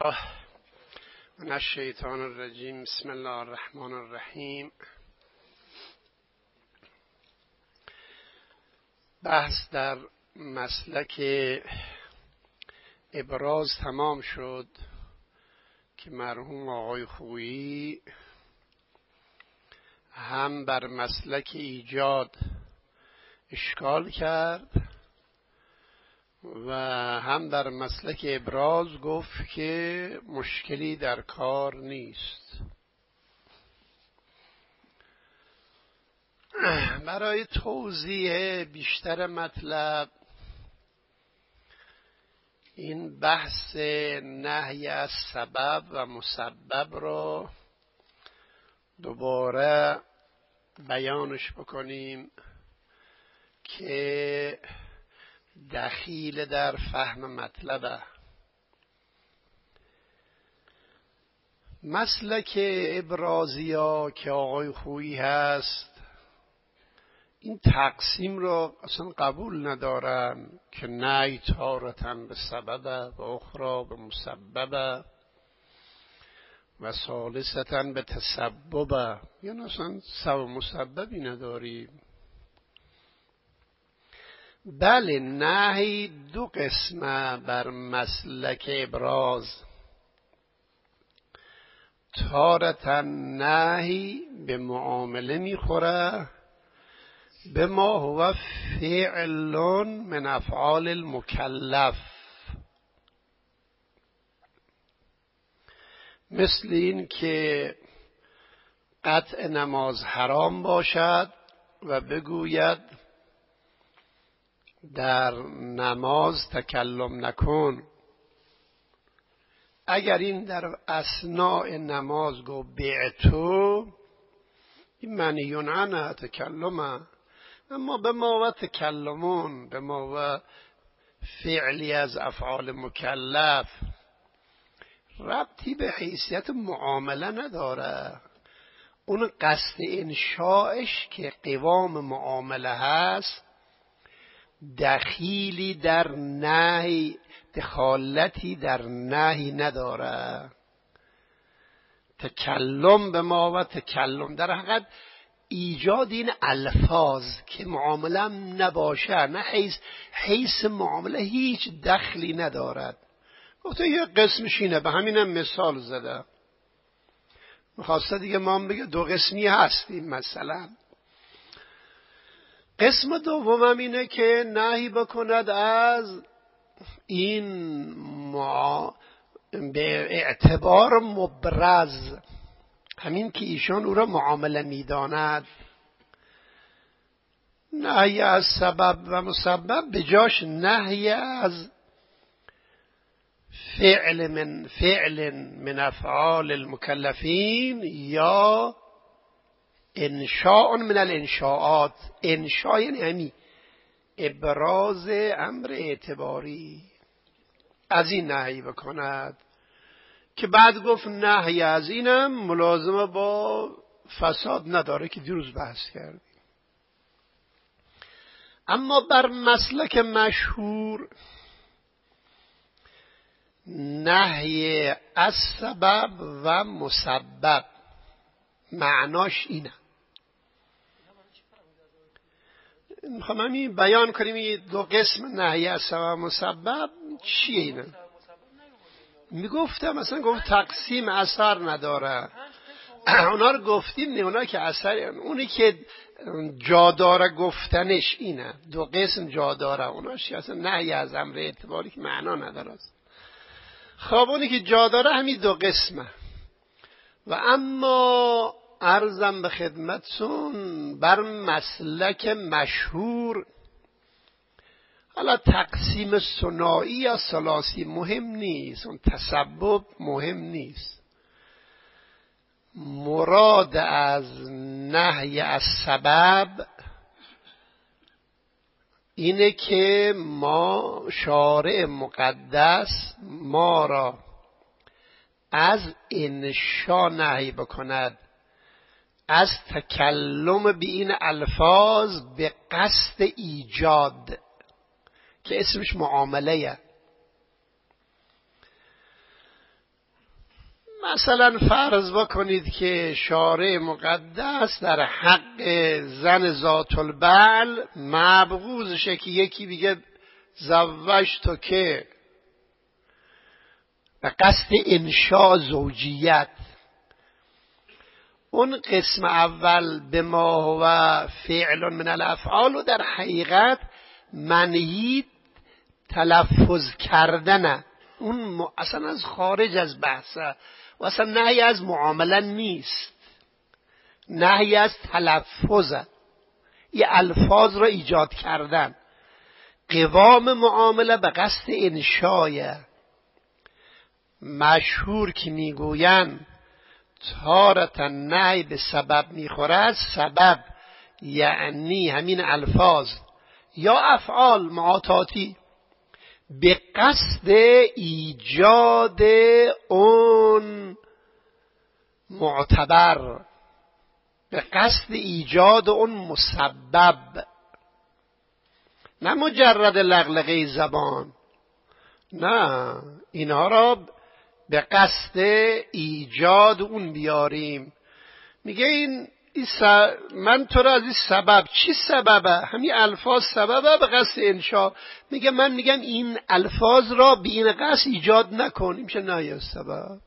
من الشیطان الرجیم. بسم الله الرحمن الرحیم. بحث در مسلک ابراز تمام شد که مرحوم آقای خویی هم بر مسلک ایجاد اشکال کرد و هم در مسلک ابراز گفت که مشکلی در کار نیست. برای توضیح بیشتر مطلب این بحث نهی از سبب و مسبب را دوباره بیانش بکنیم که دخیل در فهم مطلبه. مسلک ابرازیا که آقای خویی هست این تقسیم را اصلا قبول ندارن که نهی تارةً به سبب و اخرى به مسبب و ثالثةً به تسبب، یعنی اصلا سبب مسببی نداریم. بله، نهی دو قسمه بر مسلک ابراز. تارةً نهی به معامله میخوره به ما هو فعل من افعال المکلف، مثل این که قطع نماز حرام باشد و بگوید در نماز تکلم نکن. اگر این در اثناء نماز گو بعتو، این معنی عنه تکلمه، اما به ما و تکلمون، به ما و فعلی از افعال مکلف ربطی به حیثیت معامله نداره. اون قصد انشاءش که قوام معامله هست دخیلی در نهی، دخالتی در نهی نداره. تکلم به ما و تکلم در حقیقت ایجاد این الفاظ که معامله هم نباشه، نه حیث معامله هیچ دخلی ندارد. گفته یه قسمش اینه، به همینم مثال زده. میخواسته دیگه ما هم بگه دو قسمی هستیم. مثلا قسم دوم اینه که نهی بکند از این به اعتبار مبرز، همین که ایشان او را معامله میداند. نهی از سبب و مسبب به جاش نهی از فعل من افعال المکلفین یا انشاء من الانشاءات. انشاء یعنی همین ابراز امر اعتباری، از این نهی بکند که بعد گفت نهی از اینم ملازمه با فساد نداره که دیروز بحث کردیم. اما بر مسلک مشهور نهی از سبب و مسبب معناش اینه. میخوام همین بیان کنیم این دو قسم نهی از سبب و مسبب چیه اینه. میگفتم مثلا گفت تقسیم اثر نداره، اونا رو گفتیم نه، اونا که اثر، اونی که جا داره گفتنش اینه. دو قسم جا داره، اوناش اصلا نهی از امر اعتباری که معنا نداره. خب اونی که جا داره همین دو قسمه. و اما عرضم به خدمتتون بر مسلک مشهور، حالا تقسیم ثنایی یا ثلاثی مهم نیست، اون تسبب مهم نیست. مراد از نهی از سبب اینه که ما شارع مقدس ما را از انشا نهی بکند، از تکلم به این الفاظ به قصد ایجاد که اسمش معامله. مثلا فرض بکنید که شارع مقدس در حق زن ذات البعل مبغوضشه که یکی بگه زوجتو که به قصد انشاء زوجیت. اون قسم اول به ما هو فعل من الافعال و در حقیقت منهی تلفظ کردنه. اون اصلا از خارج از بحثه و اصلا نهی از معامله نیست، نهی از تلفظه. یه الفاظ را ایجاد کردن. قوام معامله به قصد انشایه. مشهور که میگوین تارتا نهی به سبب میخورد. سبب یعنی همین الفاظ یا افعال معاطاتی به قصد ایجاد اون معتبر، به قصد ایجاد اون مسبب، نه مجرد لغلقه زبان، نه، اینها را به قصد ایجاد اون بیاریم. میگه من تو را از این سبب. چی سببه؟ همین الفاظ سببه به قصد انشا. میگه من میگم این الفاظ را به این قصد ایجاد نکن. میشه نهی سبب.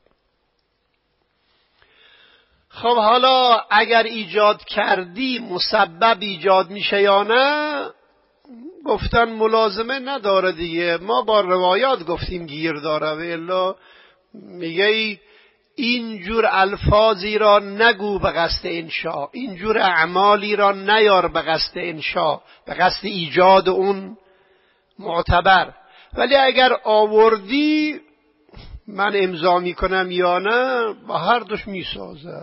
خب حالا اگر ایجاد کردی مسبب ایجاد میشه یا نه؟ گفتن ملازمه نداره دیگه. ما با روایات گفتیم گیر داره. و الا میگه اینجور الفاظی را نگو به قصد انشاء، اینجور اعمالی را نیار به قصد انشاء، به قصد ایجاد اون معتبر. ولی اگر آوردی من امضا میکنم یا نه، با هر دوش میسازه.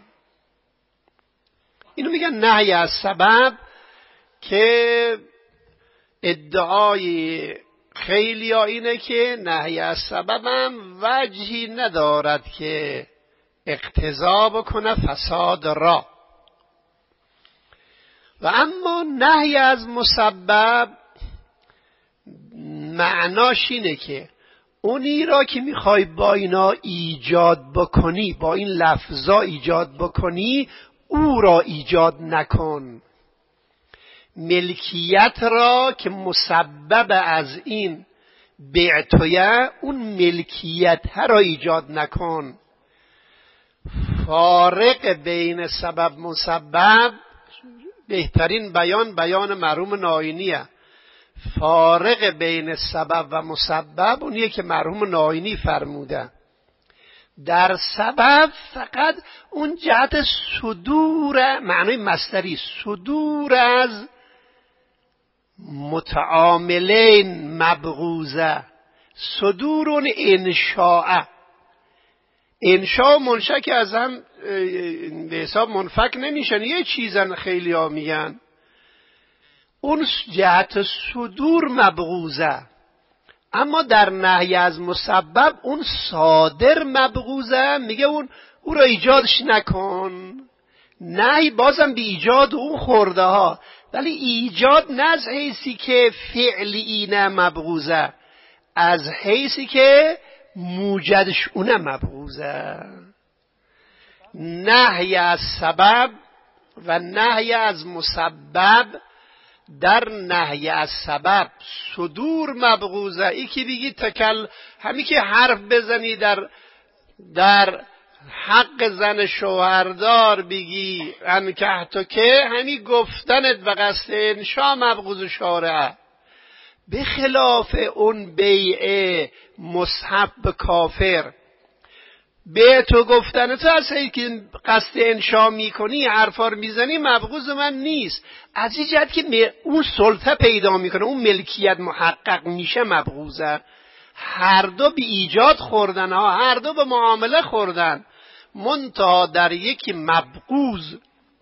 اینو میگن نهی از سبب، که ادعای خیلی ها اینه که نهی از سبب هم وجهی ندارد که اقتضا بکنه فساد را. و اما نهی از مسبب معناش اینه که اونی را که میخوای با اینا ایجاد بکنی، با این لفظا ایجاد بکنی، او را ایجاد نکن. ملکیت را که مسبب از این بعتویه، اون ملکیت را ایجاد نکن. فارق بین سبب مسبب، بهترین بیان مرحوم ناینیه. فارق بین سبب و مسبب اونیه که مرحوم ناینی فرموده. در سبب فقط اون جهت صدور، معنی مصدری صدور از متعاملین مبغوزه، صدور اون انشاء. انشاء و منشأ که از هم به حساب منفک نمیشن، یه چیزن خیلی ها میگن. اون جهت صدور مبغوزه. اما در نهی از مسبب اون صادر مبغوزه، میگه او را ایجادش نکن. نهی بازم به ایجاد اون خورده ها، ولی ایجاد نه از حیثی که فعلی اینه مبغوزه، از حیثی که موجدش اونه مبغوزه. نهی از سبب و نهی از مسبب. در نهی از سبب صدور مبغوزه. ای که بگی همی که حرف بزنی در حق زن شوهردار بگی انکحتو که، همی گفتنت به قصد انشاء مبغوز شارعه. به خلاف اون بیع مصحف به کافر، به تو گفتن تو از که قصد انشاء میکنی، حرفا رو میزنی، مبغوض من نیست. از این جهت که اون سلطه پیدا میکنه، اون ملکیت محقق میشه، مبغوضه. هر دو به ایجاد خوردن ها، هر دو به معامله خوردن. منتها در یکی مبغوض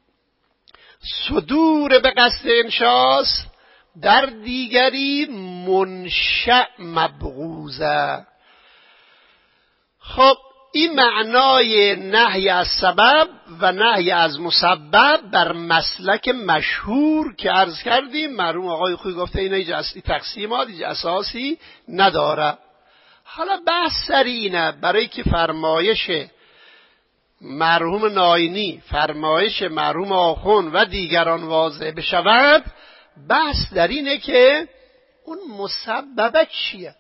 صدور به قصد انشاست، در دیگری منشأ مبغوضه. خب این معنای نهی از سبب و نهی از مسبب بر مسلک مشهور که عرض کردیم. مرحوم آقای خوی گفته اینا هیچ اصلی تقسیمات، هیچ اساسی نداره. حالا بحث سر اینه، برای که فرمایش مرحوم ناینی فرمایش مرحوم آخوند و دیگران واضح بشود، بحث در اینه که اون مسببه چیه؟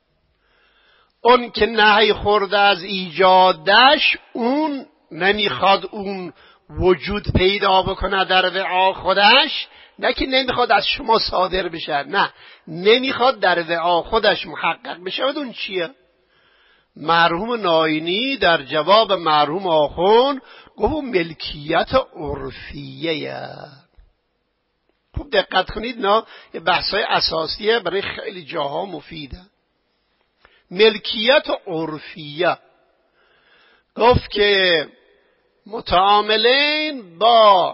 اون که نهی خورده از ایجادش، اون نمیخواد اون وجود پیدا بکنه در وعا خودش، نه که نمیخواد از شما صادر بشه، نه، نمیخواد در وعا خودش محقق بشه. اون چیه؟ مرحوم ناینی در جواب مرحوم آخوند گفت ملکیت عرفیه. خوب دقت کنید، نه یه بحثای اساسیه، برای خیلی جاها مفیده. ملکیت عرفیه گفت که متعاملین با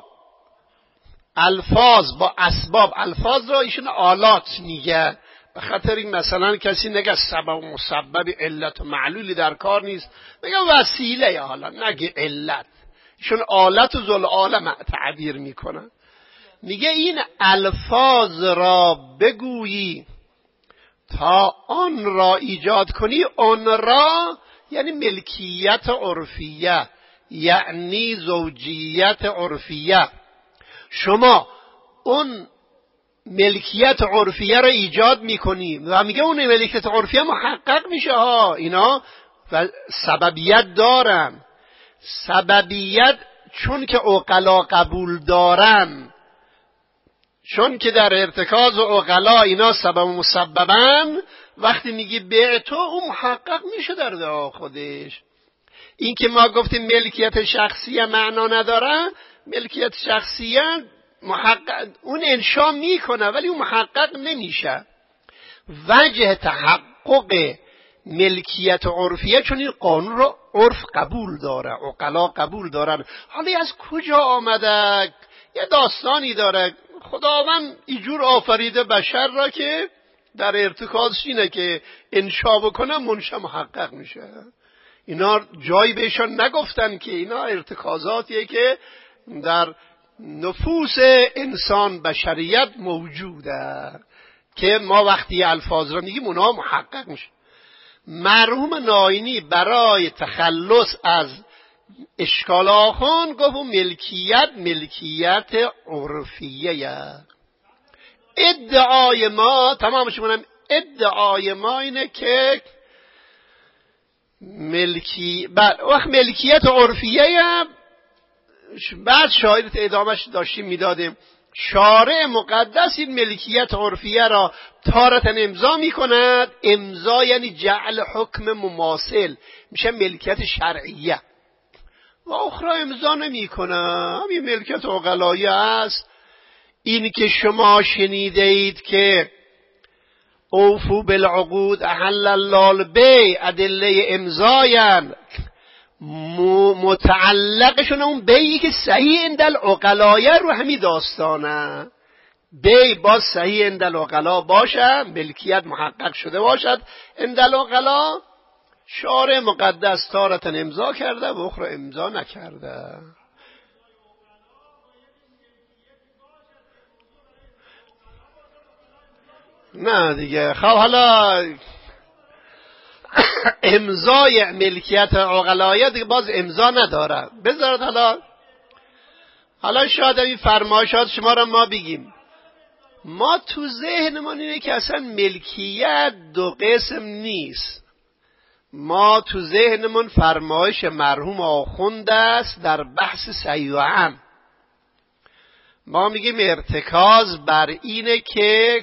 الفاظ، با اسباب، الفاظ را ایشون آلات میگه، به خاطر این مثلا کسی نگه سبب و مسبب، علت و معلولی در کار نیست، میگه وسیله، حالا نگه علت، ایشون آلت و ذل عالم تعبیر میکنن. میگه این الفاظ را بگویی تا آن را ایجاد کنی، آن را یعنی ملکیت عرفیه، یعنی زوجیت عرفیه. شما اون ملکیت عرفیه را ایجاد میکنی و میگه اون ملکیت عرفیه محقق میشه ها، اینا و سببیت دارن. سببیت چون که عقلا قبول دارن، چون که در ارتکاز عقلا اینا سبب و مسببن، وقتی میگی به تو اون محقق میشه در دعا خودش. این که ما گفتیم ملکیت شخصیه معنا نداره، ملکیت شخصیه محقق اون انشا میکنه ولی اون محقق نمیشه. وجه تحقق ملکیت عرفیه چون این قانون رو عرف قبول داره، عقلا قبول دارن. حالا از کجا آمده؟ یه داستانی داره. خداوند اینجور آفریده بشر را که در ارتکازش اینه که انشا بکنه منشا محقق میشه. اینا جایی بهشان نگفتن که اینا ارتکازاتیه که در نفوس انسان بشریت موجوده که ما وقتی الفاظ را میگیم اونها محقق میشه. مرحوم ناینی برای تخلص از اشکال آخوند گفت ملکیت عرفیه. ادعای ما تمامش منم، ادعای ما اینه که وقت ملکیت عرفیه بعد شاید ادامهش داشتیم میدادیم. شارع مقدس این ملکیت عرفیه را تارة امضا میکند. امضا یعنی جعل حکم مماثل، میشه ملکیت شرعیه. و اخرى امضا نمیکنه، همین ملکیت عقلاییه است. این که شما شنیده اید که اوفو بالعقود احل الله البیع، ادله امضاین، متعلقشون اون بیعی که صحیح عند العقلایه رو همین داستانه. بیع باز صحیح عند العقلا باشه، ملکیت محقق شده باشد عند العقلا. شارع مقدس تارة امضا کرده و اخرى امضا نکرده. نه دیگه. خب حالا امضای ملکیت عقلایه دیگه باز امضا نداره. بذارد حالا شاید این فرمایشات شما را ما بگیم. ما تو ذهنمون اینه که اصلا ملکیت دو قسم نیست. ما تو ذهنمون فرمایش مرحوم آخوند است در بحث صحیح و عام. ما میگیم ارتکاز بر اینه که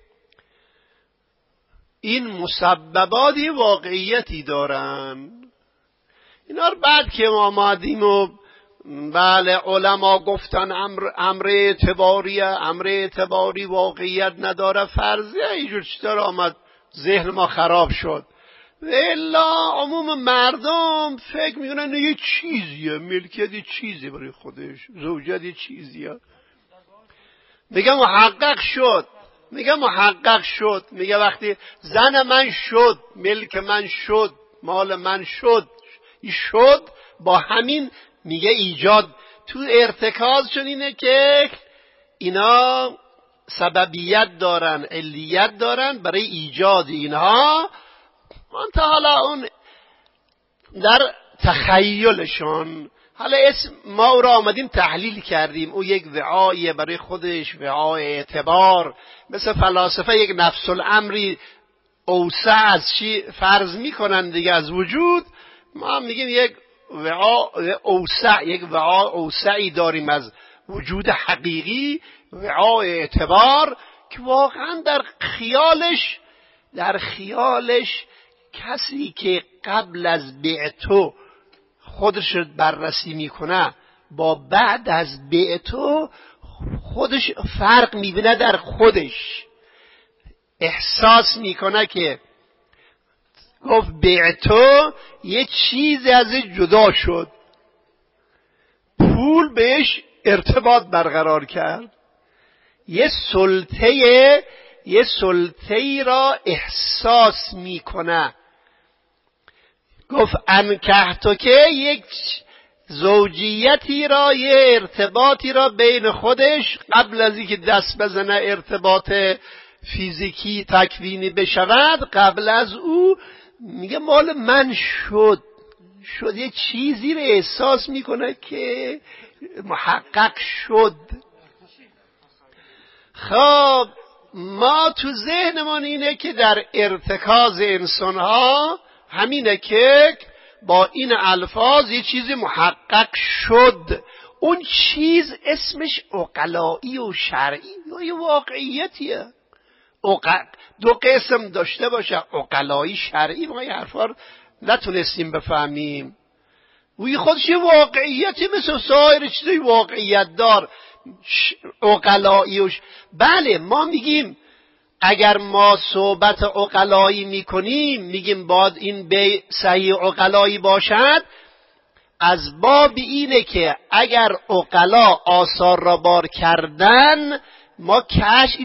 این مسبباتی واقعیتی دارن. اینا رو بعد که ما آمدیم و بله علما گفتن امر اعتباری واقعیت نداره، فرضیه اینجور چطور آمد ذهن ما خراب شد. و الا عموم مردم فکر میکنن یه چیزیه، ملکیت یه چیزی برای خودش، زوجیت یه چیزیه. میگه محقق شد، میگه وقتی زن من شد، ملک من شد، مال من شد، این شد با همین میگه ایجاد. تو ارتکاز شد اینه که اینا سببیت دارن، علیت دارن برای ایجاد اینها. منتها حالا اون در تخیلشون. حالا اسم ما او را آمدیم تحلیل کردیم، او یک وعایه برای خودش، وعای اعتبار. مثل فلاسفه یک نفس الامری اوسع از چی فرض میکنن دیگه، از وجود. ما میگیم یک وعای اوسع، یک وعای اوسعی داریم از وجود حقیقی، وعای اعتبار، که واقعا در خیالش کسی که قبل از بعثو خودش رو بررسی میکنه با بعد از بعثو خودش فرق میبینه، در خودش احساس میکنه که گفت بعثو یه چیزی از جدا شد، پول بهش ارتباط برقرار کرد، یه سلطه‌ای را احساس میکنه. گفت انکحتو که یک زوجیتی را، یه ارتباطی را بین خودش قبل از اینکه دست بزنه ارتباط فیزیکی تکوینی بشود، قبل از او میگه مال من شد، یه چیزی رو احساس میکنه که محقق شد. خب ما تو ذهنمون اینه که در ارتکاز انسانها همینه که با این الفاظ یه چیزی محقق شد. اون چیز اسمش عقلایی و شرعی یا یه واقعیتیه. دو قسم داشته باشه، عقلایی شرعی. ما این حرفا رو نتونستیم بفهمیم. وی خودش یه واقعیتی مثل سایر چیزای واقعیت دار، عقلایی بله. ما میگیم اگر ما صحبت عقلایی میکنیم، میگیم باید این به صحیح عقلایی باشد، از باب اینه که اگر عقلا آثار را بار کردن، ما کشف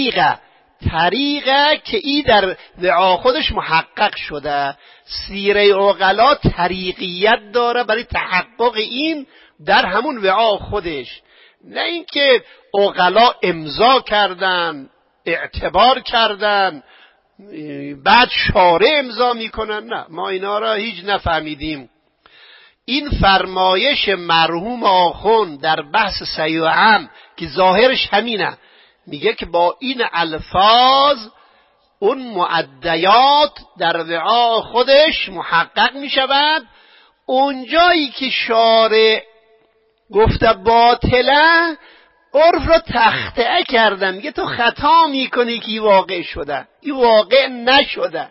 طریقه که ای در دعا خودش محقق شده. سیره عقلا طریقیت داره برای تحقق این در همون وعا خودش، نه اینکه عقلا امضا کردن، اعتبار کردن، بعد شارع امضا میکنن. نه، ما اینا را هیچ نفهمیدیم. این فرمایش مرحوم آخوند در بحث صحیح و عام که ظاهرش همینه، میگه که با این الفاظ اون معدیات در وعا خودش محقق میشود. اونجایی که شارع گفته باطله، عرف رو تخطئه کردن، میگه تو خطا میکنی که این واقع شده، این واقع نشده.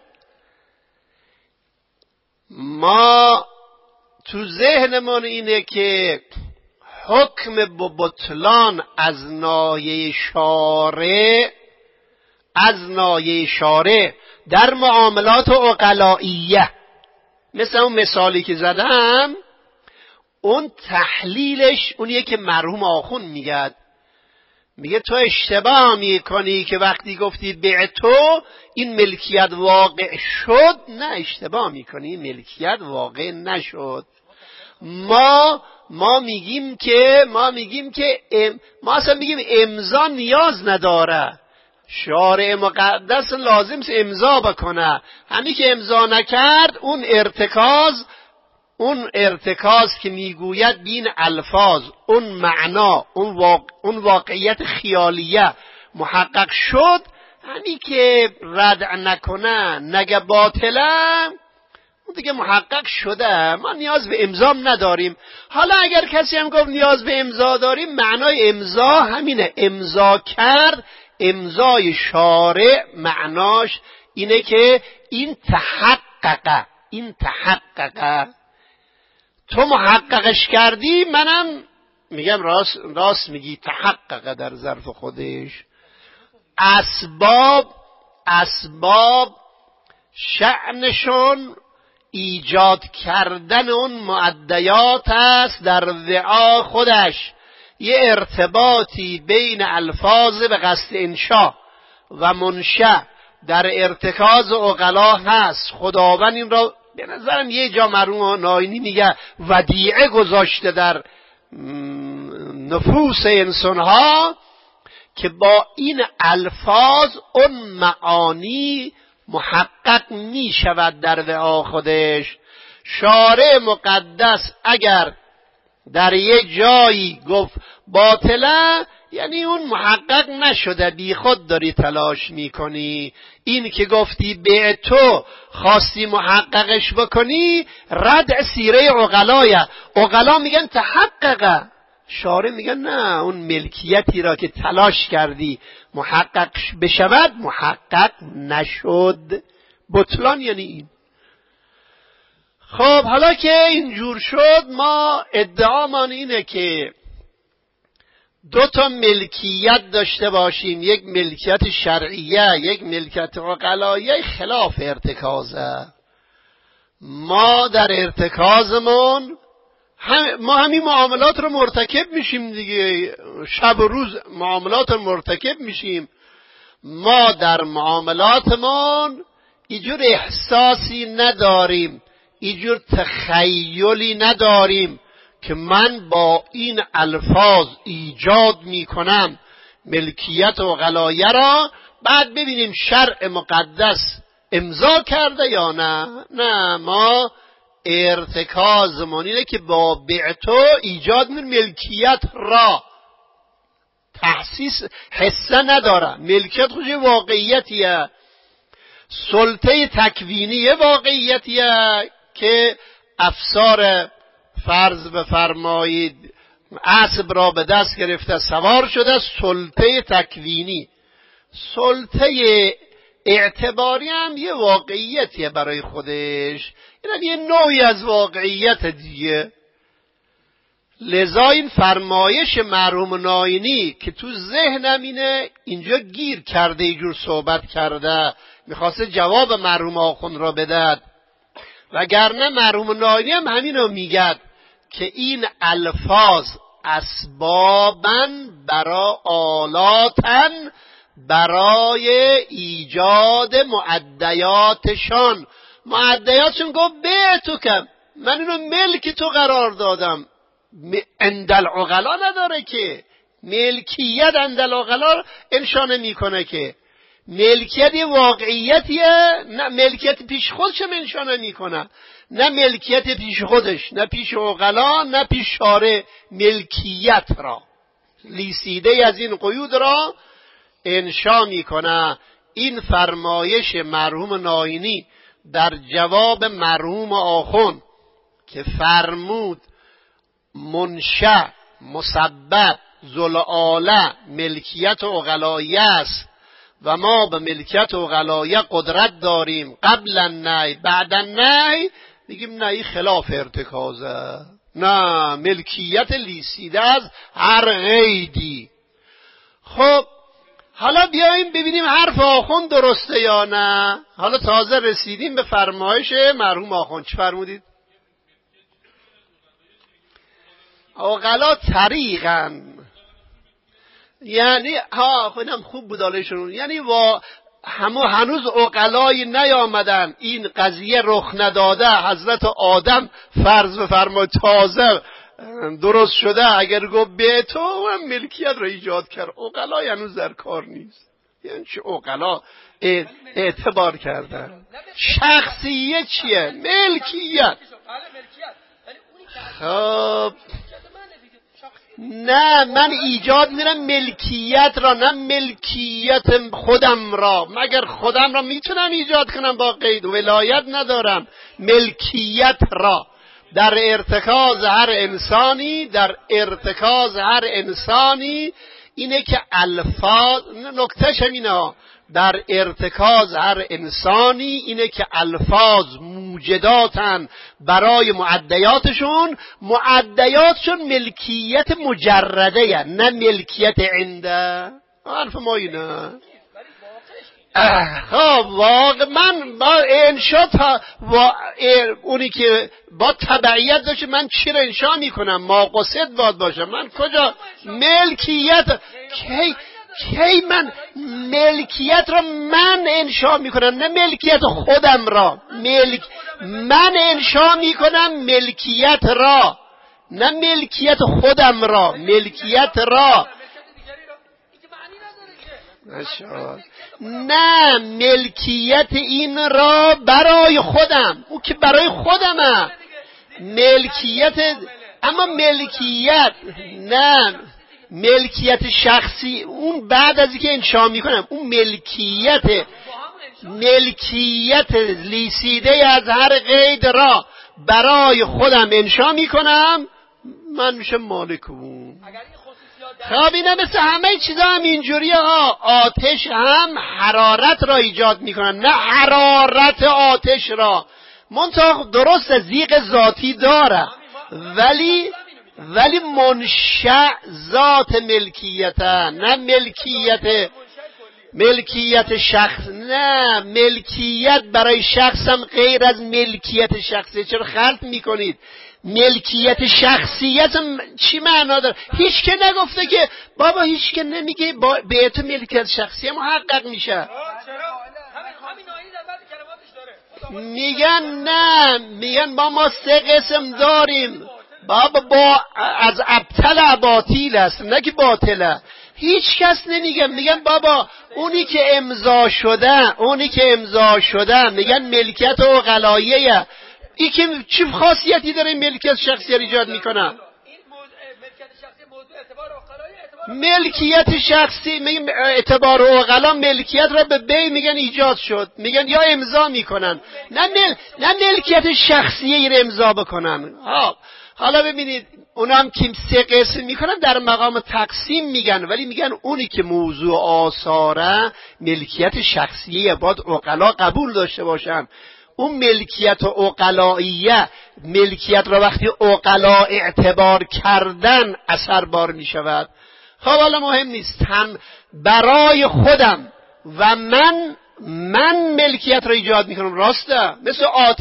ما تو ذهنمون اینه که حکم بطلان از ناحیه شارع در معاملات عقلائیه، مثل اون مثالی که زدم، اون تحلیلش اونیه که مرحوم آخوند میگه تو اشتباه میکنی که وقتی گفتی بعتو این ملکیت واقع شد. نه، اشتباه میکنی، این ملکیت واقع نشد. ما میگیم که ما اصلا میگیم امضا نیاز نداره، شارع مقدس لازم امضا بکنه. همین که امضا نکرد، اون ارتکاز که میگوید بین الفاظ، اون معنا، اون واقعیت خیالیه محقق شد. همین که رد نکنه، نگه باطله، اون دیگه محقق شده، ما نیاز به امضا نداریم. حالا اگر کسی هم گفت نیاز به امضا داریم، معنای امضا همینه، امضا کرد. امضای شارع معناش اینه که این تحققه، تو محققش کردی، منم میگم راست میگی، تحققه در ظرف خودش. اسباب شأنشون ایجاد کردن اون معدیات است در وعا خودش. یه ارتباطی بین الفاظ به قصد انشاء و منشأ در ارتکاز عقلا هست. خداوند این را به نظرم یه جا مرحوم ناینی میگه ودیعه گذاشته در نفوس انسانها که با این الفاظ اون معانی محقق می شود در وعا خودش. شارع مقدس اگر در یک جایی گفت باطله، یعنی اون محقق نشده، بی خود داری تلاش میکنی. این که گفتی به تو خواستی محققش بکنی، رد سیره عقلایه. عقلا میگن تحققه، شارع میگن نه، اون ملکیتی را که تلاش کردی محقق بشود محقق نشد. بطلان یعنی این. خب حالا که اینجور شد، ما ادعامان اینه که دو تا ملکیت داشته باشیم، یک ملکیت شرعیه، یک ملکیت عقلایه، خلاف ارتکازه. ما در ارتکازمون ما همین معاملات رو مرتکب میشیم دیگه، شب و روز معاملات رو مرتکب میشیم. ما در معاملاتمون اینجور احساسی نداریم، اینجور تخیلی نداریم که من با این الفاظ ایجاد میکنم ملکیت و غلایه را، بعد ببینیم شرع مقدس امضا کرده یا نه. نه، ما ارتکازمون اینه که با بعتو ایجاد میکنیم ملکیت را. تحسیس حصه نداره. ملکیت خودش واقعیتیه، سلطه تکوینی واقعیتیه که افسار فرض بفرمایید اسب را به دست گرفته سوار شده، سلطه تکوینی. سلطه اعتباری هم یه واقعیتیه برای خودش، یعنی یه نوعی از واقعیت دیگه. لذا این فرمایش مرحوم ناینی که تو ذهنم اینه، اینجا گیر کرده، اینجور صحبت کرده، میخواسته جواب مرحوم آخوند را بدهد، وگرنه مرحوم ناینی هم همینو میگد که این الفاظ اسباباً برای آلاتن برای ایجاد معدیاتشان. معدیاتشون گفت به تو کم، من اینو ملک تو قرار دادم. اندل عقلا نداره که ملکیت، اندل عقلا انشانه میکنه که ملکیت واقعیتیه، نه ملکیت پیش خودش انشانه میکنه، نه ملکیت پیش خودش، نه پیش عقلا، نه پیش شارع. ملکیت را، لیسیده از این قیود را انشا میکنه. این فرمایش مرحوم ناینی در جواب مرحوم آخوند که فرمود منشأ مسبب ذوالآله ملکیت عقلایه است و ما به ملکیت عقلایه قدرت داریم قبل النهی بعد النهی، میگیم نه، این خلاف ارتکازه، نه، ملکیت لیسیده از هر قیدی. خب حالا بیاییم ببینیم حرف آخوند درسته یا نه. حالا تازه رسیدیم به فرمایش مرحوم آخوند. چی فرمودید؟ عقلا طریقاً، یعنی خودم خوب بودالشون، یعنی هنوز عقلای نیامدن، این قضیه رخ نداده، حضرت آدم فرض بفرمایید تازه درست شده، اگر گفت به تو هم ملکیت رو ایجاد کرد، عقلای هنوز در کار نیست. یعنی چه عقلا اعتبار کردن؟ شخصیه چیه؟ ملکیت. خب نه، من ایجاد میرم ملکیت را، نه ملکیت خودم را. مگر خودم را میتونم ایجاد کنم با قید؟ ولایت ندارم. ملکیت را در ارتکاز هر انسانی، در ارتکاز هر انسانی اینه که الفاظ، نکتهش همینه، در ارتکاز هر انسانی اینه که الفاظ موجداتن برای معدیاتشون، معدیاتشون ملکیت مجرده، نه ملکیت عنده. حرف ما اینه. خب واقع من با انشا اونی که با تبعیت داشته، من چی رو انشا میکنم؟ ما قصد باید باشم. من کجا ملکیت کی من ملکیت را من انشا میکنم، نه ملکیت خودم را. من انشا میکنم ملکیت را، نه ملکیت خودم را. ملکیت را نه ملکیت این را برای خودم، او که برای خودمه ملکیت، اما ملکیت نه ملکیت شخصی اون بعد از اینکه انشا میکنم، اون ملکیت لیسیده از هر قید را برای خودم انشا میکنم، من میشه مالک اون. خب اینا مثل همه چیزا هم اینجوری ها. آتش هم حرارت را ایجاد میکنن، نه حرارت آتش را، منطقه درست زیغ ذاتی داره ولی منشأ ذات ملکیته، نه ملکیت شخص، نه ملکیت برای شخصم غیر از ملکیت شخصی. چرا خلط میکنید؟ ملکیت شخصیت چی معنا داره؟ هیچ که نگفته که بابا، هیچ که نمیگه به تو ملکیت شخصی محقق میشه. میگن نه، میگن ما 3 قسم داریم بابا، از ابطل اباطیل است، نه که باطله. هیچ کس نمیگن، میگن بابا اونی که امضا شده میگن ملکیت عقلاییه. این که چه خاصیتی داره ملکیت شخصی ایجاد میکنه؟ ملکیت شخصی میگن اعتبار عقلا ملکیت را به بی میگن ایجاد شد، میگن یا امضا میکنن، نه ملکیت شخصی این امضا بکنن. حالا ببینید اونم که 3 قسم میکنن در مقام تقسیم میگن، ولی میگن اونی که موضوع آثاره ملکیت شخصیه، باید عقلا قبول داشته باشن. اون ملکیت عقلاییه، ملکیت را وقتی عقلا اعتبار کردن اثر بار میشود. خب حالا مهم نیست، هم برای خودم و من ملکیت را ایجاد میکنم، راسته؟ مثل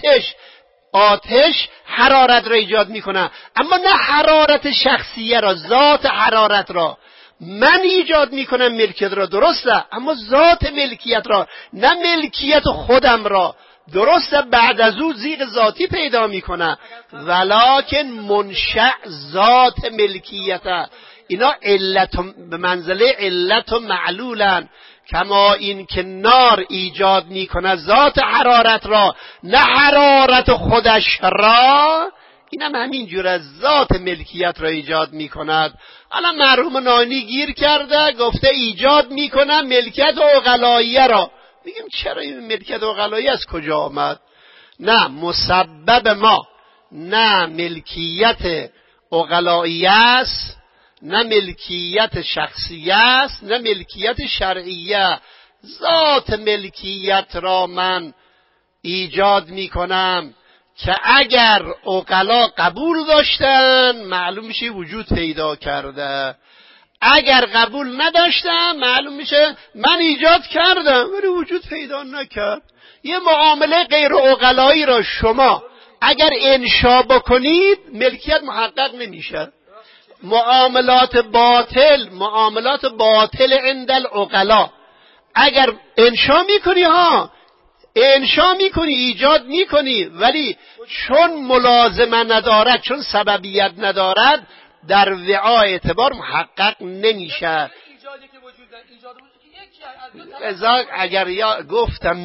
آتش حرارت را ایجاد میکنه، اما نه حرارت شخصیه را، ذات حرارت را من ایجاد میکنم ملکیت را، درسته؟ اما ذات ملکیت را، نه ملکیت خودم را، درسته؟ بعد از او زیغ ذاتی پیدا میکنه، ولکن منشأ ذات ملکیت. اینا به منزله علت و معلولن، کما این که نار ایجاد میکنه ذات حرارت را، نه حرارت خودش را، اینم همین جور ذات ملکیت را ایجاد میکند. الان مرحوم ناینی گیر کرده، گفته ایجاد میکنه ملکیت عقلاییه را. میگیم چرا این ملکیت عقلاییه از کجا آمد؟ نه مسبب ما، نه ملکیت عقلاییه است، نه ملکیت شخصیه است، نه ملکیت شرعیه. ذات ملکیت را من ایجاد میکنم که اگر عقلا قبول داشتن معلوم میشه وجود پیدا کرده، اگر قبول نداشتن معلوم میشه من ایجاد کردم ولی وجود پیدا نکرد. یه معامله غیر عقلایی را شما اگر انشا بکنید ملکیت محقق نمیشه. معاملات باطل عند العقلا اگر انشا میکنی ایجاد میکنی، ولی چون ملازمه ندارد، چون سببیت ندارد، در وعا اعتبار محقق نمیشه. اگر گفتم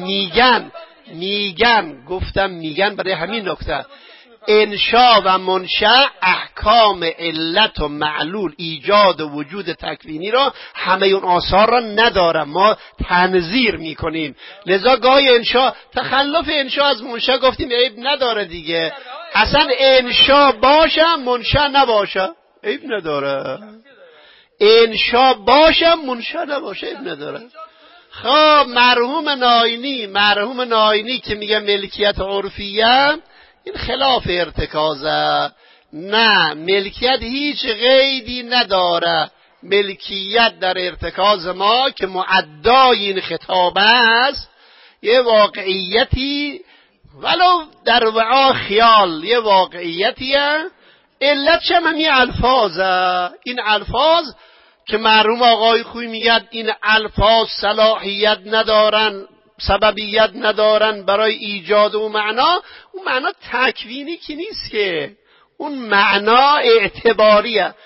میگن برای همین نکته انشا و منشأ احکام علت و معلول، ایجاد و وجود تکوینی را همه اون آثار را ندارم، ما تنظیر میکنیم. لذا گاهی انشا، تخلف انشا از منشأ گفتیم عیب نداره دیگه، اصلا انشا باشه منشأ نباشه عیب نداره، انشا باشه منشأ نباشه عیب نداره. خب مرحوم ناینی که میگه ملکیت عرفیه، این خلاف ارتکازه. نه، ملکیت هیچ قیدی نداره. ملکیت در ارتکاز ما که معدای این خطاب است یه واقعیتی، ولو در وعا خیال، یه واقعیتیه. علت چم همین الفاظه. این الفاظ که مرحوم آقای خوی میگد این الفاظ صلاحیت ندارن، سببیت ندارن برای ایجاد و معنا، اون معنا تکوینی که نیست، که اون معنا اعتباریه.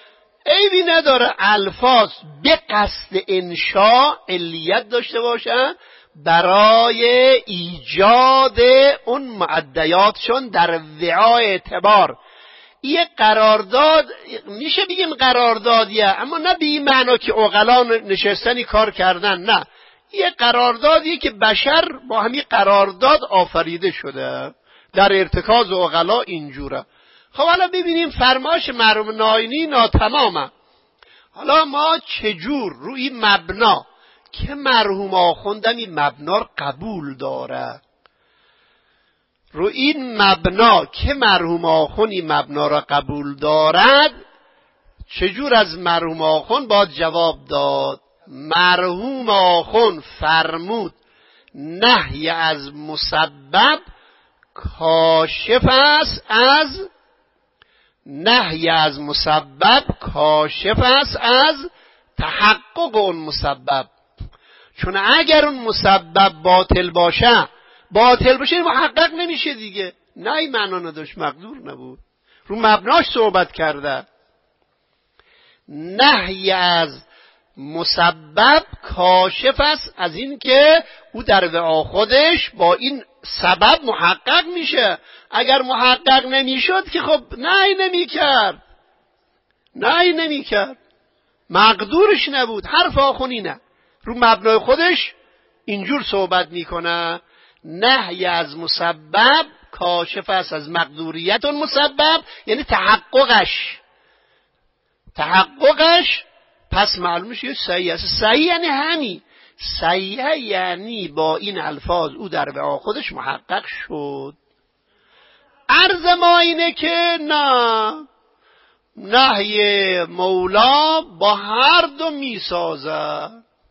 عیبی نداره الفاظ به قصد انشاء علیت داشته باشن برای ایجاد اون معدیاتشون در وعای اعتبار. یه قرارداد میشه بگیم قراردادیه، اما نه به این معنا که عقلا نشستنی کار کردن، نه، یه قراردادیه که بشر با همین قرارداد آفریده شده، در ارتکاز عقلا اینجوره. خب حالا ببینیم فرمایش مرحوم ناینی ناتمامه. حالا ما چجور روی مبنا که مرحوم آخوندم این مبنا رو قبول داره، رو این مبنا که مرحوم آخوند این مبنا را قبول دارد، چجور از مرحوم آخوند باید جواب داد؟ مرحوم آخوند فرمود نهی از مسبب کاشف است از تحقق اون مسبب. چون اگر اون مسبب باطل باشه محقق نمیشه دیگه. نه این معنا نداشت، مقدور نبود، رو مبناش صحبت کرده. نهی از مسبب کاشف است از این که او در وعا خودش با این سبب محقق میشه. اگر محقق نمیشد که خب نهی نمیکرد، مقدورش نبود. حرف آخونی نه، رو مبنای خودش اینجور صحبت میکنه. نهی از مسبب کاشف است از مقدوریت اون مسبب، یعنی تحققش پس معلوم میشه صحیح است. صحیح یعنی همین صحیح، یعنی با این الفاظ او در وعا خودش محقق شد. عرض ما اینه که نه، نهی مولا با هر دو میسازه.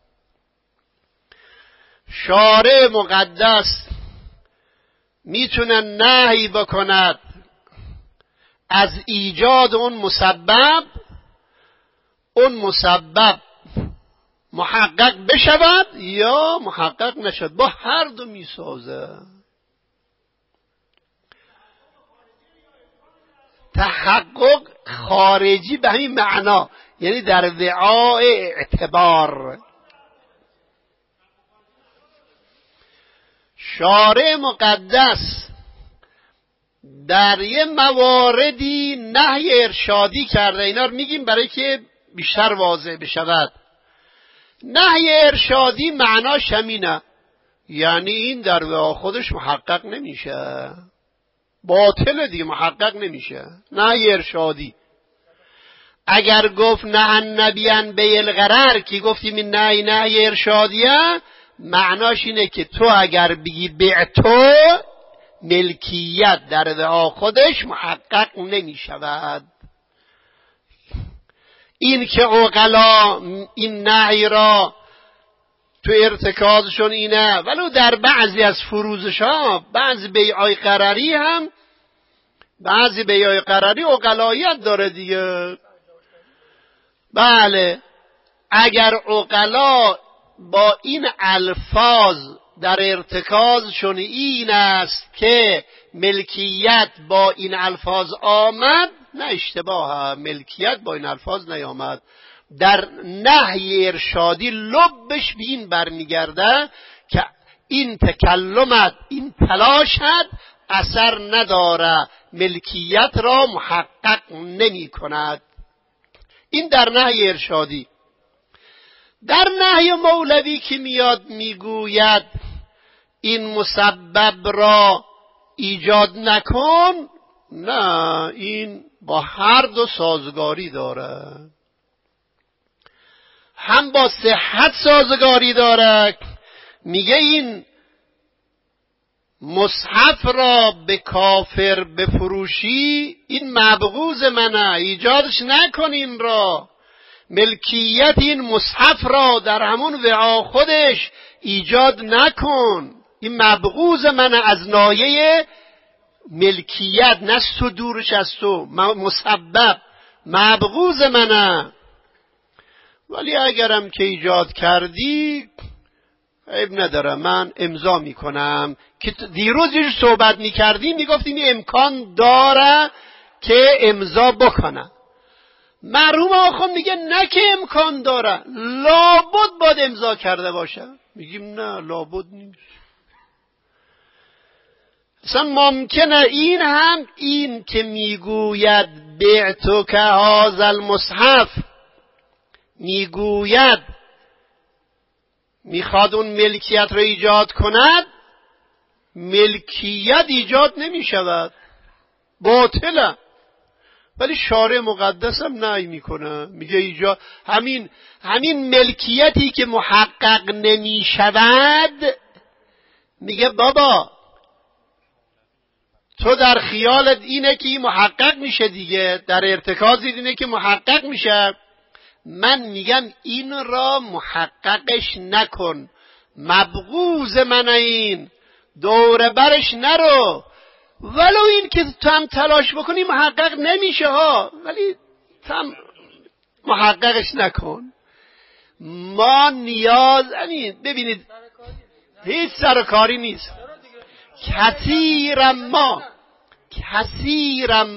شارع مقدس میتونه نهی بکند از ایجاد اون مسبب محقق بشود یا محقق نشد، با هر دو میسازه. تحقق خارجی به همین معنا، یعنی در وعای اعتبار. شارع مقدس در یه مواردی نهی ارشادی کرده، اینا رو میگیم برای که بیشتر واضح بشود. نهی ارشادی معناش همینه، یعنی این در وعا خودش محقق نمیشه، باطل دیگه، محقق نمیشه. نهی ارشادی اگر گفت نه نبیان به الغرر که گفتیم این نهی ارشادیه، معناش اینه که تو اگر بگی بعتو، ملکیت در وعا خودش محقق نمیشود. این که عقلا این نهی را تو ارتکازشون اینه، ولو در بعضی از فروزش ها، بعضی بیعای قراری هم، بعضی بیعای قراری عقلاییت داره دیگه. بله، اگر عقلا با این الفاظ در ارتکازشون این است که ملکیت با این الفاظ آمد، نه اشتباه، ملکیت با این الفاظ نیامد. در نهی ارشادی لبش به این برمیگرده که این تکلمت، این تلاشت اثر نداره، ملکیت را محقق نمی کند. این در نهی ارشادی. در نهی مولوی که میاد میگوید این مسبب را ایجاد نکن، نه، این با هر دو سازگاری داره، هم با صحت سازگاری داره. میگه این مصحف را به کافر بفروشی، این مبغوض منه، ایجادش نکن. این را ملکیت این مصحف را در همون وعا خودش ایجاد نکن، این مبغوض منه از ناحیه ملکیت، نه صدورش از تو، مسبب مبغوض منه. ولی اگرم که ایجاد کردی عیب نداره، من امضا میکنم. که دیروز یه صحبت میکردیم، میگفتیم این امکان داره که امضا بکنه. مرحوم آخوند میگه نه که امکان داره، لابد باید امضا کرده باشه. میگیم نه لابد نیست. اصلا ممکنه این هم این که میگوید بعتک هذا المصحف، میگوید میخواد اون ملکیت رو ایجاد کند، ملکیت ایجاد نمیشود، باطله. ولی شارع مقدس هم نهی میکنه، میگه ایجاد همین ملکیتی که محقق نمیشود، میگه بابا تو در خیالت اینه که این محقق میشه دیگه، در ارتکاز اینه که محقق میشه. من میگم این را محققش نکن، مبغوض من این دور برش نرو، ولو این که تو هم تلاش بکنی محقق نمیشه ها، ولی تو محققش نکن. ما نیاز ببینید هیچ سرکاری نیست. کثیرا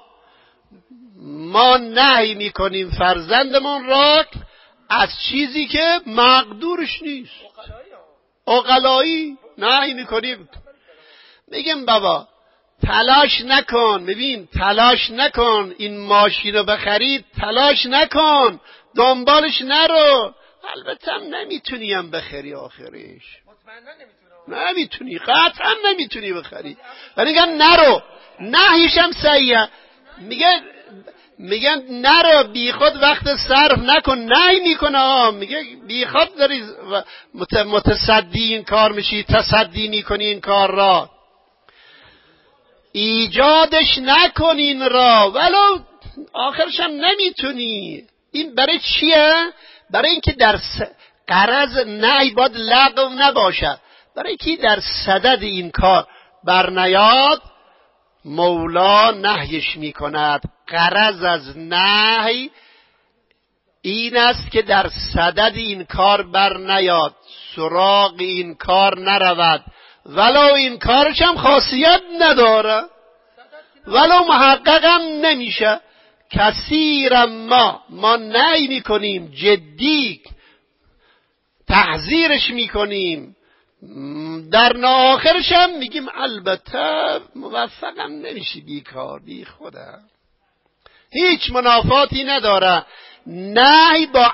ما نهی میکنیم فرزندمون را از چیزی که مقدورش نیست. عقلایی نهی میکنیم، میگم بابا تلاش نکن، ببین تلاش نکن این ماشین رو بخرید، تلاش نکن، دنبالش نرو. البته هم نمیتونی هم بخری، آخرش نمیتونی، قطعا نمیتونی بخری، ولی میگن نرو. نهیش هم صحیحه، میگن نرو، بی خود وقت صرف نکن، نهی میکنه. میگه بی خود داری متصدی این کار میشی، تصدی میکنی این کار را، ایجادش نکن این را، ولو آخرش هم نمیتونی. این برای چیه؟ برای اینکه در غرض نهی باید لغو نباشه، برای اینکه در صدد این کار برنیاد مولا نهیش میکند. غرض از نهی این است که در صدد این کار برنیاد، سراغ این کار نرود، ولو این کارش هم خاصیت نداره، ولو محقق هم نمیشه. کثیرا ما نهی میکنیم، جدی تحذیرش میکنیم، در آخرش هم میگیم البته موفقم نمیشی، بیکار بی خودم، هیچ منافاتی نداره. نهی با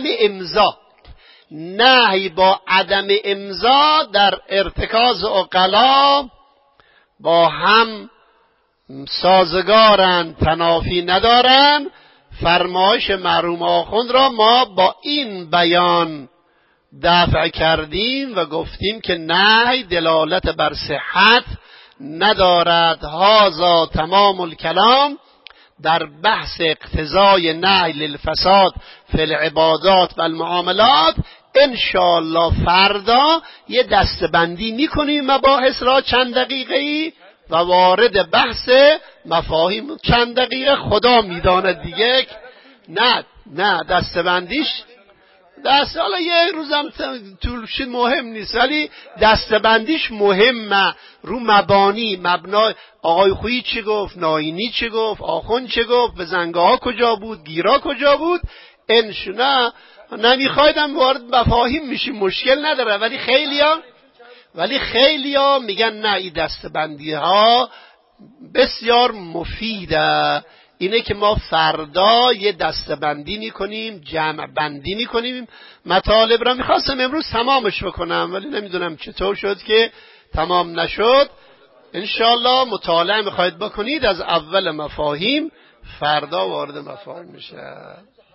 عدم امضا در ارتکاز عقلا با هم سازگارن، تنافی ندارن. فرمایش مرحوم آخوند را ما با این بیان دفع کردیم و گفتیم که نهی دلالت بر صحت ندارد. هذا تمام الکلام در بحث اقتضای نهی للفساد فی العبادات و المعاملات. انشاءالله فردا یه دستبندی میکنیم مباحث را چند دقیقه‌ای و وارد بحث مفاهیم چند دقیقه خدا میداند دیگه. نه دستبندیش حالا یه روزم طولش مهم نیست، ولی دستبندیش مهمه، رو مبانی مبنا. آقای خویی چی گفت، ناینی چی گفت، آخوند چی گفت، بزنگاه کجا بود، گیرا کجا بود. نه نمیخوایدم وارد مفاهیم میشیم، مشکل نداره، ولی خیلیا میگن نه این دستبندی ها بسیار مفیده. اینه که ما فردا یه دستبندی میکنیم، جمع بندی میکنیم مطالب را. میخواستم امروز تمامش بکنم ولی نمیدونم چطور شد که تمام نشد. انشالله مطالعه میخواید بکنید از اول مفاهیم، فردا وارد مفاهیم میشه.